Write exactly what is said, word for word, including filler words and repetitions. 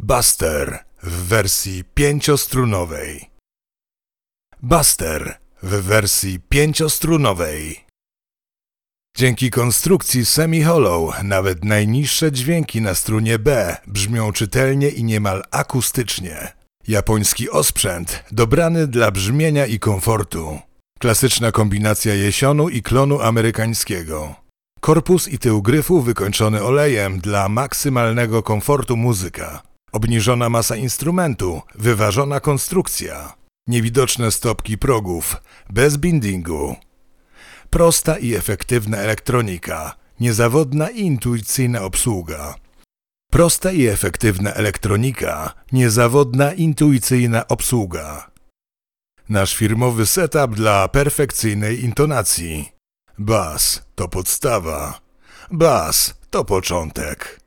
Buster w wersji pięciostrunowej. Buster w wersji pięciostrunowej. Dzięki konstrukcji semi-hollow nawet najniższe dźwięki na strunie B brzmią czytelnie i niemal akustycznie. Japoński osprzęt dobrany dla brzmienia i komfortu. Klasyczna kombinacja jesionu i klonu amerykańskiego. Korpus i tył gryfu wykończony olejem dla maksymalnego komfortu muzyka. Obniżona masa instrumentu, wyważona konstrukcja. Niewidoczne stopki progów, bez bindingu. Prosta i efektywna elektronika, niezawodna i intuicyjna obsługa. Prosta i efektywna elektronika, niezawodna, intuicyjna obsługa. Nasz firmowy setup dla perfekcyjnej intonacji. Bas to podstawa. Bas to początek.